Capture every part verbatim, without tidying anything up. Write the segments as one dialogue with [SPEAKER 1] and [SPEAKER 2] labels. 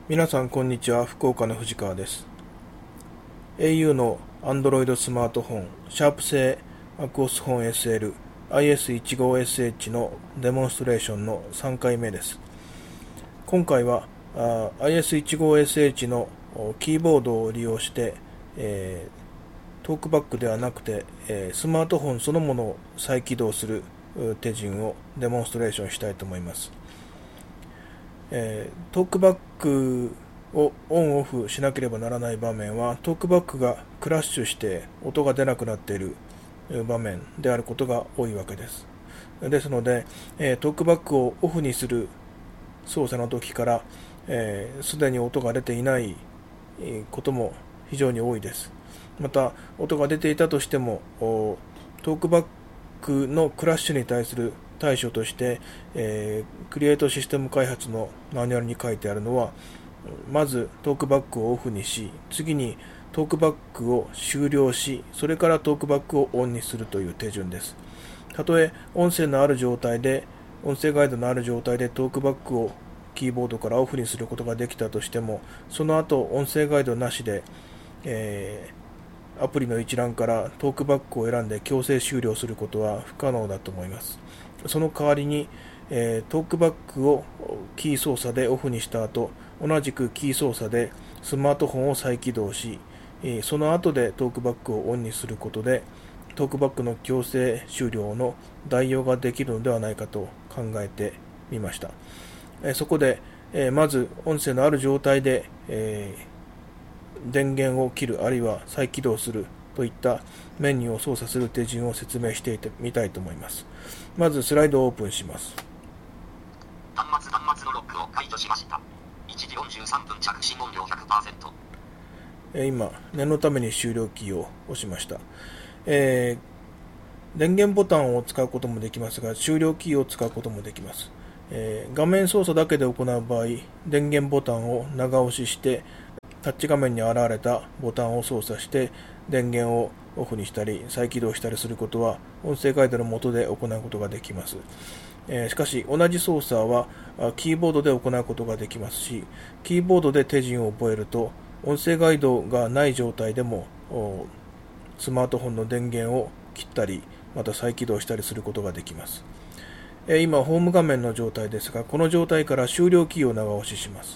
[SPEAKER 1] 皆さんこんにちは。福岡の藤川です。 エーユー の Android スマートフォンシャープ製 MacOS フォン エスエル アイエスじゅうごエスエイチ のデモンストレーションのさんかいめです。今回は アイエスじゅうごエスエイチ のキーボードを利用して、えー、トークバックではなくて、えー、スマートフォンそのものを再起動する手順をデモンストレーションしたいと思います。えー、トークバックをオンオフしなければならない場面は、トークバックがクラッシュして音が出なくなっている場面であることが多いわけです。ですので、えー、トークバックをオフにする操作の時からすで、えー、に音が出ていないことも非常に多いです。また音が出ていたとしても、トークバックのクラッシュに対する対処として、えー、クリエイトシステム開発のマニュアルに書いてあるのは、まずトークバックをオフにし、次にトークバックを終了し、それからトークバックをオンにするという手順です。たとえ音声のある状態で、音声ガイドのある状態でトークバックをキーボードからオフにすることができたとしても、その後音声ガイドなしで、えーアプリの一覧からトークバックを選んで強制終了することは不可能だと思います。その代わりに、えー、トークバックをキー操作でオフにした後、同じくキー操作でスマートフォンを再起動し、えー、その後でトークバックをオンにすることで、トークバックの強制終了の代用ができるのではないかと考えてみました。えー、そこで、えー、まず音声のある状態で、えー電源を切る、あるいは再起動するといったメニューを操作する手順を説明してみたいと思います。まずスライドをオープンします。
[SPEAKER 2] 端末端末のロックを解除しました。いちじよんじゅうさんぷん着信音量 ひゃくパーセント。
[SPEAKER 1] 今念のために終了キーを押しました。えー、電源ボタンを使うこともできますが、終了キーを使うこともできます。えー、画面操作だけで行う場合、電源ボタンを長押ししてタッチ画面に現れたボタンを操作して電源をオフにしたり再起動したりすることは音声ガイドの下で行うことができます。えー、しかし同じ操作はキーボードで行うことができますし、キーボードで手順を覚えると音声ガイドがない状態でもスマートフォンの電源を切ったりまた再起動したりすることができます。えー、今ホーム画面の状態ですが、この状態から終了キーを長押しします。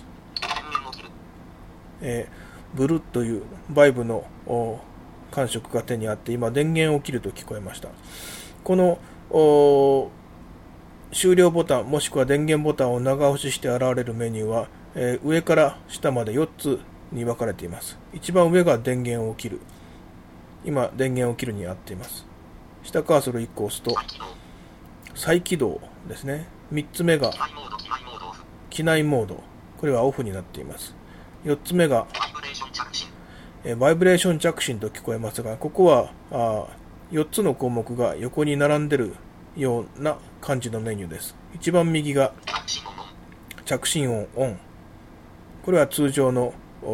[SPEAKER 1] えー、ブルッというバイブの感触が手にあって、今電源を切ると聞こえました。この終了ボタンもしくは電源ボタンを長押しして現れるメニューは、えー、上から下までよっつに分かれています。一番上が電源を切る、今電源を切るに合っています。下カーソルいっこ押すと再起動ですね。みっつめが機内モード、これはオフになっています。よっつめがバイブレーション着信、えバイブレーション着信と聞こえますが、ここはあよっつの項目が横に並んでいるような感じのメニューです。一番右が着信音オン、これは通常の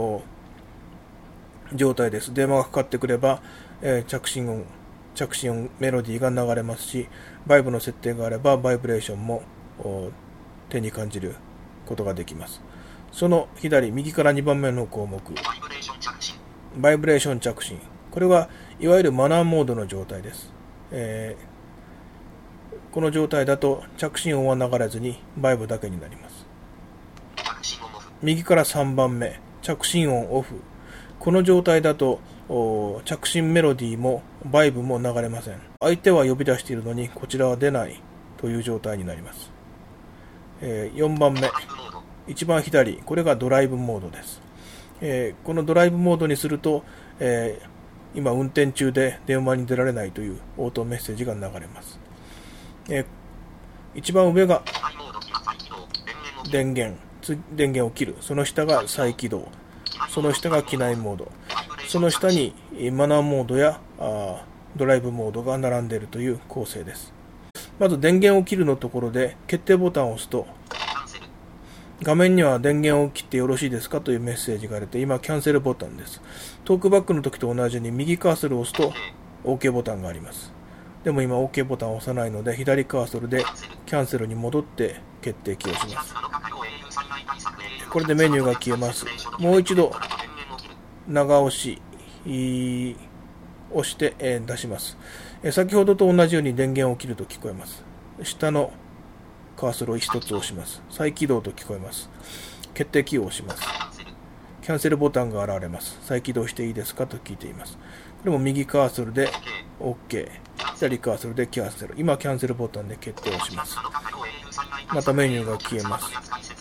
[SPEAKER 1] 状態です。電話がかかってくれば、えー、着信音着信音メロディーが流れますし、バイブの設定があればバイブレーションも手に感じることができます。その左右からにばんめの項目、バイブレーション着信、バイブレーション着信、これはいわゆるマナーモードの状態です。えー、この状態だと着信音は流れずにバイブだけになります。右からさんばんめ、着信音オフ、この状態だと着信メロディーもバイブも流れません。相手は呼び出しているのにこちらは出ないという状態になります。えー、よんばんめ、一番左、これがドライブモードです。えー、このドライブモードにすると、えー、今運転中で電話に出られないという応答メッセージが流れます。えー、一番上が電源、電源を切る、その下が再起動、その下が機内モード、その下にマナーモードやあドライブモードが並んでいるという構成です。まず電源を切るのところで決定ボタンを押すと、画面には電源を切ってよろしいですかというメッセージが出て、今キャンセルボタンです。トークバックの時と同じように右カーソルを押すと OK ボタンがあります。でも今 OK ボタンを押さないので、左カーソルでキャンセルに戻って決定キーを押します。ここれでメニューが消えます。もう一度長押し押して、えー、出します。えー、先ほどと同じように電源を切ると聞こえます。下のカーソルを一つ押します。再起動と聞こえます。決定キーを押します。キャンセルボタンが現れます。再起動していいですかと聞いています。これも右カーソルで OK、左カーソルでキャンセル。今キャンセルボタンで決定をします。またメニューが消えます。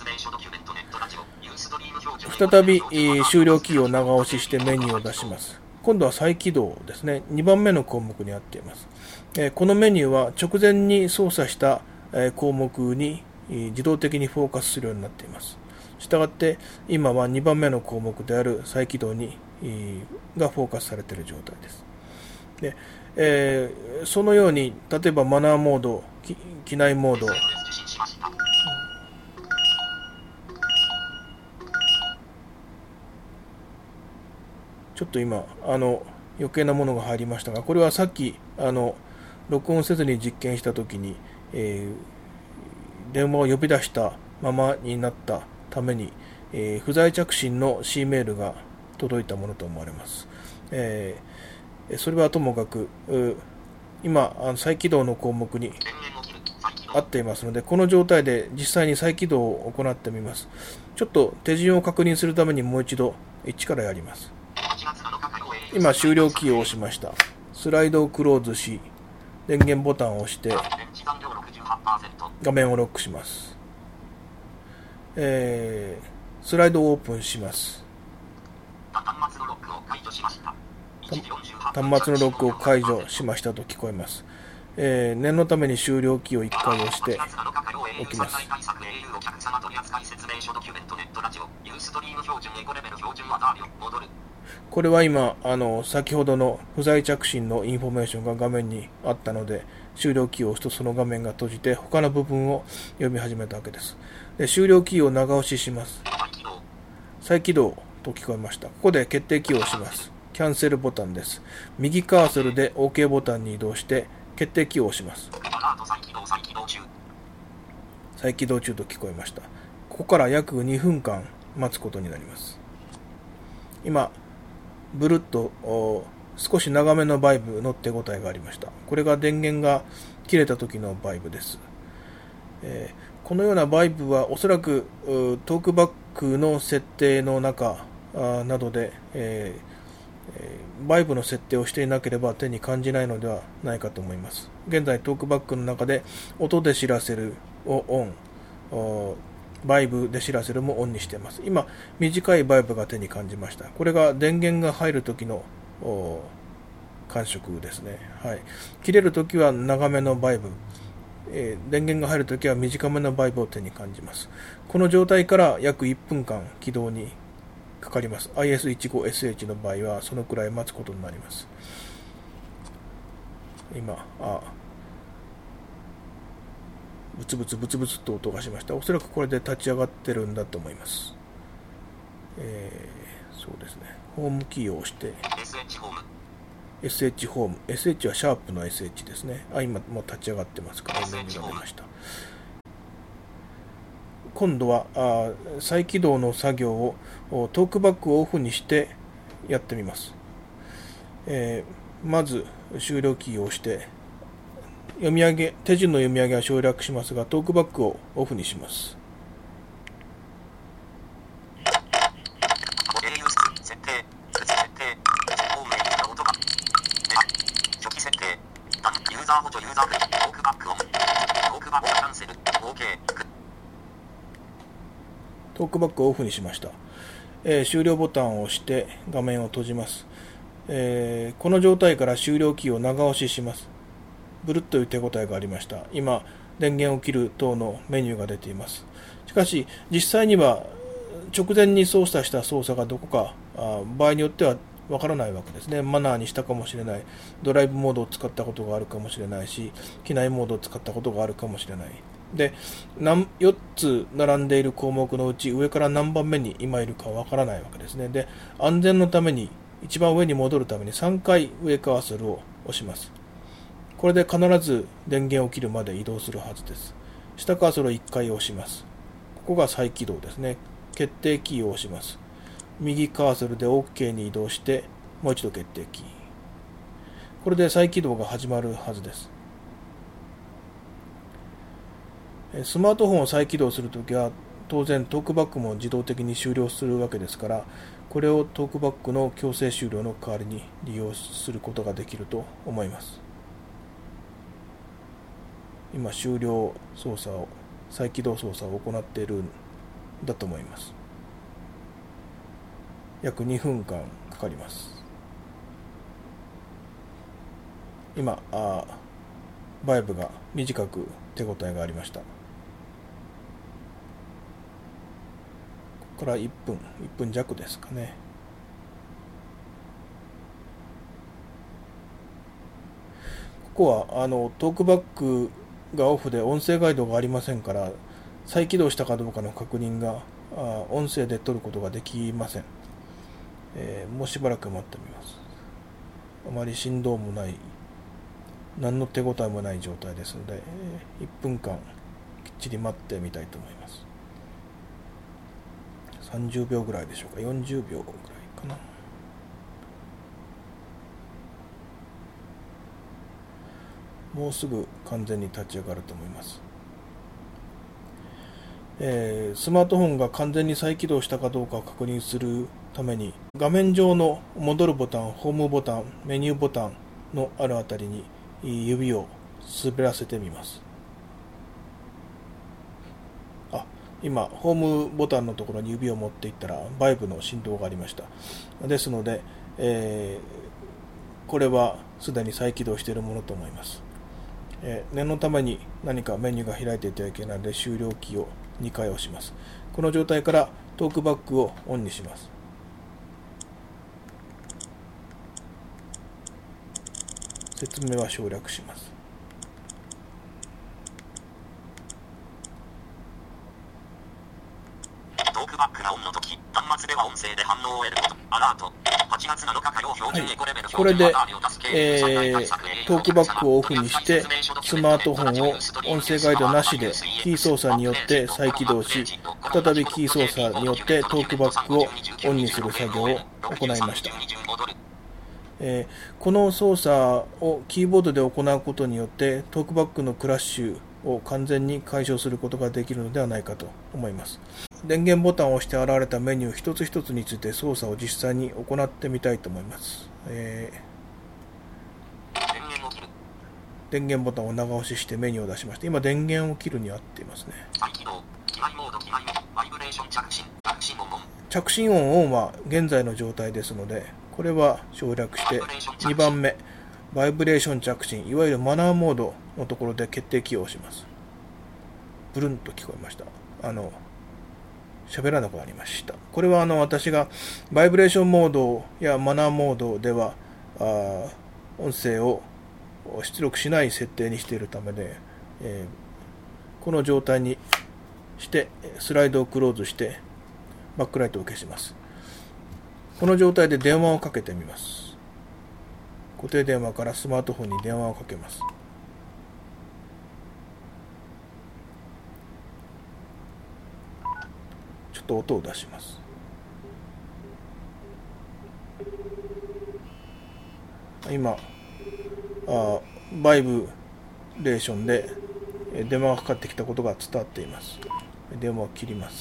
[SPEAKER 1] 再び終了キーを長押ししてメニューを出します。今度は再起動ですね。にばんめの項目になっています。このメニューは直前に操作した項目に自動的にフォーカスするようになっています。したがって今はにばんめの項目である再起動にがフォーカスされている状態です。で、えー、そのように例えばマナーモード、機内モード、ちょっと今あの余計なものが入りましたが、これはさっきあの録音せずに実験したときに、えー、電話を呼び出したままになったために、えー、不在着信の C メールが届いたものと思われます。えー、それはともかく今あの再起動の項目に合っていますので、この状態で実際に再起動を行ってみます。ちょっと手順を確認するためにもう一度一からやります。今終了キーを押しました。スライドをクローズし、電源ボタンを押して画面をロックします。えー、スライドをオープンします。端末のロックを解除しましたと聞こえます。えー、念のために終了キーをいっかい押しておきます。これは今あの先ほどの不在着信のインフォメーションが画面にあったので、終了キーを押すとその画面が閉じて他の部分を読み始めたわけです。で、終了キーを長押しします。再起動と聞こえました。ここで決定キーを押します。キャンセルボタンです。右カーソルで OK ボタンに移動して決定キーを押します。再起動中と聞こえました。ここから約にふんかん待つことになります。今ブルッと少し長めのバイブの手応えがありました。これが電源が切れた時のバイブです。えー、このようなバイブはおそらくトークバックの設定の中などで、えー、バイブの設定をしていなければ手に感じないのではないかと思います。現在トークバックの中で音で知らせるをオン、バイブで知らせるもオンにしています。今短いバイブが手に感じました。これが電源が入る時の感触ですね。はい、切れるときは長めのバイブ、えー、電源が入るときは短めのバイブを手に感じます。この状態から約いっぷんかん起動にかかります。アイエスじゅうごエスエイチ の場合はそのくらい待つことになります。今あブツブツブツブツと音がしました。おそらくこれで立ち上がってるんだと思います。えー、そうですね。ホームキーを押して エスエイチ ホーム エスエイチ ホーム エスエイチ はシャープの エスエイチ ですね。あ、今もう立ち上がってますからメニューが出ました。今度はあ再起動の作業をトークバックをオフにしてやってみます。えー、まず終了キーを押して読み上げ、手順の読み上げは省略しますが、トークバックをオフにします。トークバックをオフにしました。えー、終了ボタンを押して画面を閉じます。えー、この状態から終了キーを長押しします。ブルッという手応えがありました。今、電源を切る等のメニューが出ています。しかし、実際には直前に操作した操作がどこか、あ場合によってはわからないわけですね。マナーにしたかもしれない。ドライブモードを使ったことがあるかもしれないし、機内モードを使ったことがあるかもしれない。で、よっつ並んでいる項目のうち上から何番目に今いるかわからないわけですね。で、安全のために一番上に戻るためにさんかい上カーソルを押します。これで必ず電源を切るまで移動するはずです。下カーソルをいっかい押します。ここが再起動ですね。 決定キーを押します。右カーソルで OK に移動して、もう一度決定キー。これで再起動が始まるはずです。スマートフォンを再起動するときは、当然トークバックも自動的に終了するわけですから、これをトークバックの強制終了の代わりに利用することができると思います。今、終了操作を、再起動操作を行っているんだと思います。約にふんかんかかります。今、あバイブが短く手応えがありました。ここからいっぷん、いっぷんじゃくですかね。ここはあのトークバックがオフで音声ガイドがありませんから、再起動したかどうかの確認があ音声で取ることができません。えー、もうしばらく待ってみます。あまり振動もない、何の手応えもない状態ですので、えー、いっぷんかんきっちり待ってみたいと思います。さんじゅうびょうぐらいでしょうか。よんじゅうびょうぐらいかな。もうすぐ完全に立ち上がると思います。えー、スマートフォンが完全に再起動したかどうかを確認するために、画面上の戻るボタン、ホームボタン、メニューボタンのあるあたりに指を滑らせてみます。あ、今、ホームボタンのところに指を持っていったら、バイブの振動がありました。ですので、えー、これはすでに再起動しているものと思います。えー、念のために何かメニューが開いていてはいけないので、終了キーをにかい押します。この状態からトークバックをオンにします。説明は省略します。
[SPEAKER 2] トークバックがオンの時、端末では音声で反応を得ること。アラート。はちがつなのか火曜標準エコレベル標準
[SPEAKER 1] はい、これで、えー、トークバックをオフにして、スマートフォンを音声ガイドなしでキー操作によって再起動し、再びキー操作によってトークバックをオンにする作業を行いました。えー、この操作をキーボードで行うことによってトークバックのクラッシュを完全に解消することができるのではないかと思います。電源ボタンを押して現れたメニュー一つ一つについて操作を実際に行ってみたいと思います。えー、電源ボタンを長押ししてメニューを出しました。今電源を切るに合っていますね。着信音オンは現在の状態ですので、これは省略してにばんめ、バイブレーション着信、いわゆるマナーモードのところで決定キーを押します。ブルンと聞こえました。あの、喋らなくなりました。これはあの私がバイブレーションモードやマナーモードではあ音声を出力しない設定にしているためで、えー、この状態にしてスライドをクローズしてバックライトを消します。この状態で電話をかけてみます。固定電話からスマートフォンに電話をかけます。ちょっと音を出します。今あバイブレーションで電話がかかってきたことが伝わっています。電話を切ります。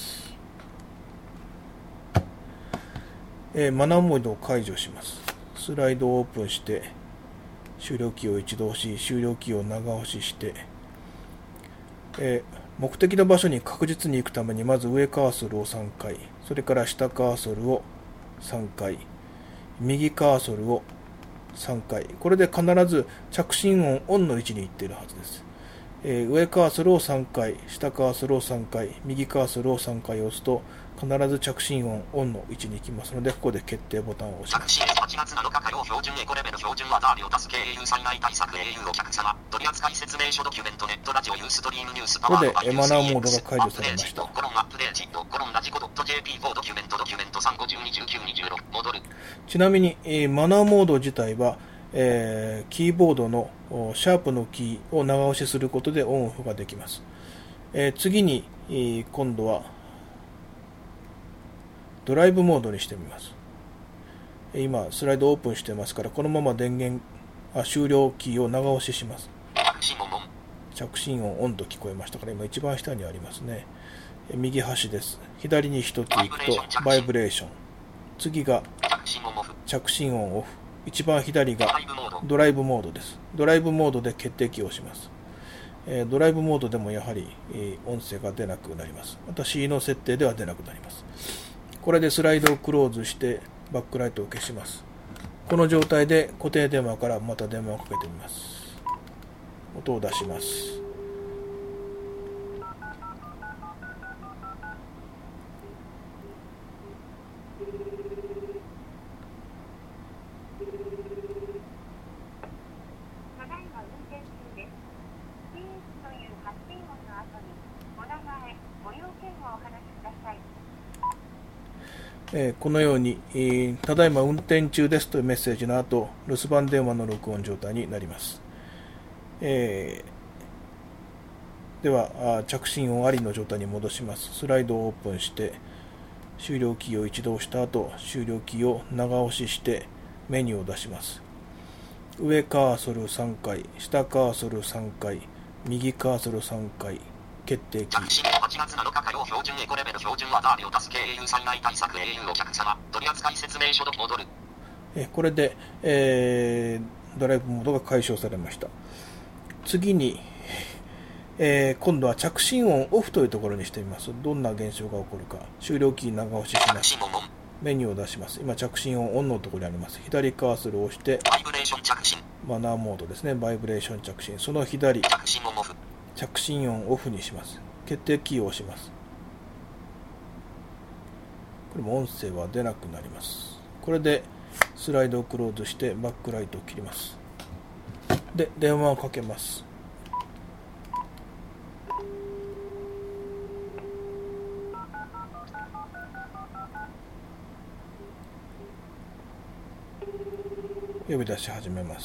[SPEAKER 1] えー、マナーモードを解除します。スライドをオープンして終了キーを一度押し、終了キーを長押しして、えー、目的の場所に確実に行くためにまず上カーソルをさんかい、それから下カーソルをさんかい、右カーソルをさんかい、これで必ず着信音オンの位置に行っているはずです。えー、上カーソルをさんかい、下カーソルをさんかい、右カーソルをさんかい押すと必ず着信音オンの位置に行きますので、ここで決定ボタンを押します。
[SPEAKER 2] はちがつなのか火曜標準エコレベル標準はダーリオ助け エーユー 災害対策 エーユー お客様取扱説明書ドキュメントネットラジオユーストリームニュースパワードバイユース
[SPEAKER 1] ここでマナーモードが解除されました。
[SPEAKER 2] コロンアップデージコロンラジコ .jp フォードキュメントドキュメントさんごじゅうにじゅうきゅうにじゅうろく戻る。
[SPEAKER 1] ちなみに、えー、マナーモード自体はえー、キーボードのシャープのキーを長押しすることでオンオフができます。えー、次に、えー、今度はドライブモードにしてみます。今スライドオープンしてますから、このまま電源あ終了キーを長押しします。着信音オンと聞こえましたから、今一番下にありますね。右端です。左に一つ行くとバイブレーション、次が着信音オフ、一番左がドライブモードです。ドライブモードで決定キーを押します。えー、ドライブモードでもやはり、えー、音声が出なくなります。また C の設定では出なくなります。これでスライドをクローズしてバックライトを消します。この状態で固定電話からまた電話をかけてみます。音を出します。えー、このように、えー、ただいま運転中ですというメッセージの後、留守番電話の録音状態になります。えー、では着信音ありの状態に戻します。スライドをオープンして終了キーを一度押した後、終了キーを長押ししてメニューを出します。上カーソルさんかい、下カーソルさんかい、右カーソルさんかい、決定キー。
[SPEAKER 2] 着信はちがつなのか火曜標準エコレベル標準はダーリを出す ケーエーユー 災害対策 エーユー お客様取扱説明書ど戻る。
[SPEAKER 1] えこれで、えー、ドライブモードが解消されました。次に、えー、今度は着信音オフというところにしてみます。どんな現象が起こるか。終了キー長押しします。メニューを出します。今着信音オンのところにあります。左カーソルを押して
[SPEAKER 2] バイブレーション着信、
[SPEAKER 1] マナーモードですね。バイブレーション着信、その左
[SPEAKER 2] 着信音オフ、
[SPEAKER 1] 着信音オフにします。決定キーを押します。これも音声は出なくなります。これでスライドをクローズしてバックライトを切ります。で電話をかけます。呼び出し始めます。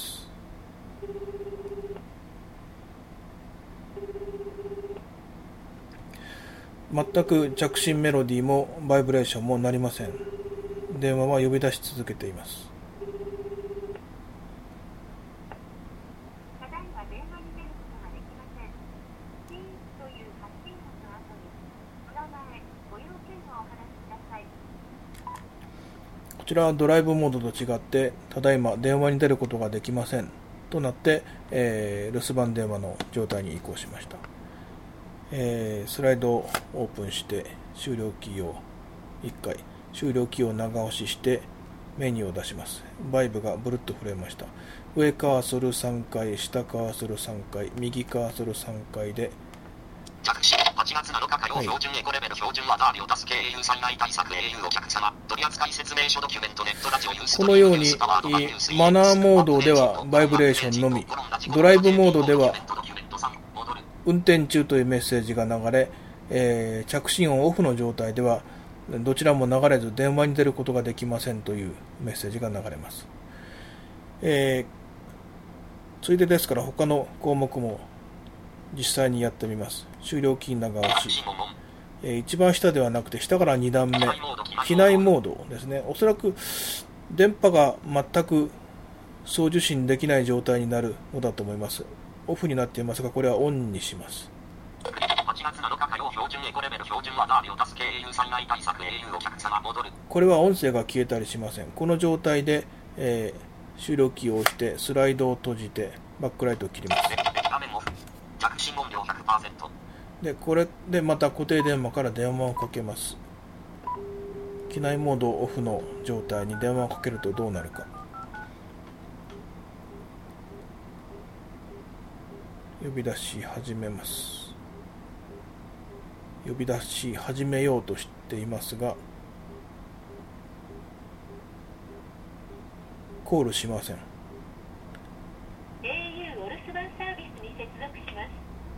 [SPEAKER 1] 全く着信メロディーもバイブレーションもなりません。電話は呼び出し続けています。
[SPEAKER 3] ただいま電話に出ることができません。ピーという発信音の後にお名前、ご用件をお話しください。
[SPEAKER 1] こちらはドライブモードと違って、ただいま電話に出ることができませんとなって、えー、留守番電話の状態に移行しました。えー、スライドをオープンして終了キーをいっかい、終了キーを長押ししてメニューを出します。バイブがブルッと震えました。上カーソルさんかい、下カーソルさんかい、右カーソルさんかいで
[SPEAKER 2] 着信はちがつなのか火曜標準エコレベル標準はダーリを出す ケーエーユー 災害対策 エーユー お客様取扱説明書ドキュメントネットラジオユース
[SPEAKER 1] このようにマナーモードではバイブレーションのみ、ドライブモードでは運転中というメッセージが流れ、えー、着信音オフの状態ではどちらも流れず電話に出ることができませんというメッセージが流れます。えー、ついでですから他の項目も実際にやってみます。終了キー長押し、えー、一番下ではなくて下からに段目、機内モードですね。おそらく電波が全く送受信できない状態になるのだと思います。オフになっていますが、これはオンにします。これは音声が消えたりしません。この状態で、えー、終了キーを押してスライドを閉じてバックライトを切ります。で、これでまた固定電話から電話をかけます。機内モードオフの状態に電話をかけるとどうなるか。呼び出し始めます。呼び出し始めようとしていますが、コールしません。
[SPEAKER 3] エーユー お留守番サービスに接続します。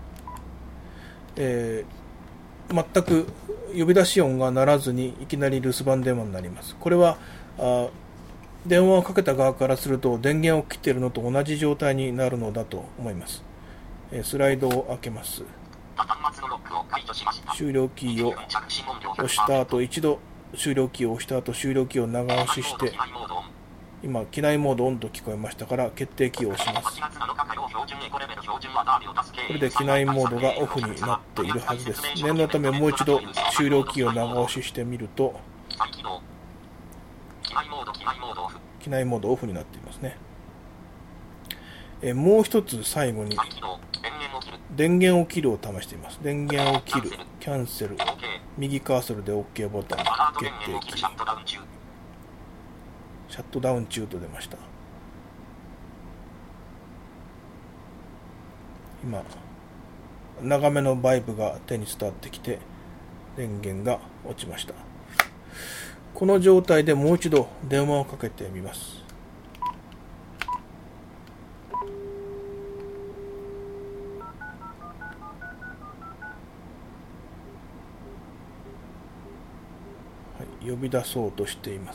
[SPEAKER 1] えー、全く呼び出し音が鳴らずにいきなり留守番電話になります。これはあ電話をかけた側からすると電源を切っているのと同じ状態になるのだと思います。スライドを開けます。終了キーを押した後、一度終了キーを押した後、終了キーを長押しして、今、機内モードオンと聞こえましたから、決定キーを押します。これで機内モードがオフになっているはずです。念のためもう一度終了キーを長押ししてみると、機内モードオフになっていますね。えもう一つ最後に、電源を切るを試しています。電源を切る、キャンセル、右カーソルで OK ボタン、決定キー。シャットダウン中と出ました。今、長めのバイブが手に伝わってきて、電源が落ちました。この状態でもう一度電話をかけてみます。はい、呼び出そうとしています。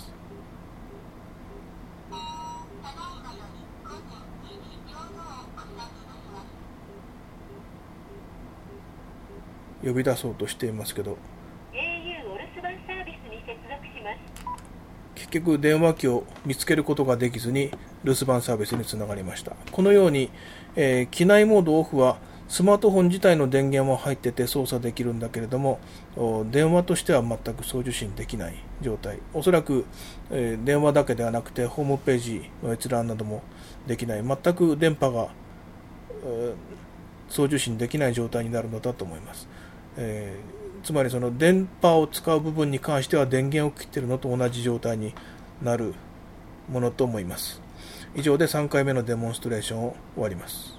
[SPEAKER 1] 呼び出そうとしていますけど、結局電話機を見つけることができずに留守番サービスにつながりました。このように、えー、機内モードオフはスマートフォン自体の電源は入ってて操作できるんだけれども、電話としては全く送受信できない状態。おそらく、えー、電話だけではなくてホームページの閲覧などもできない、全く電波が、えー、送受信できない状態になるのだと思います。えー、つまりその電波を使う部分に関しては電源を切っているのと同じ状態になるものと思います。以上でさんかいめのデモンストレーションを終わります。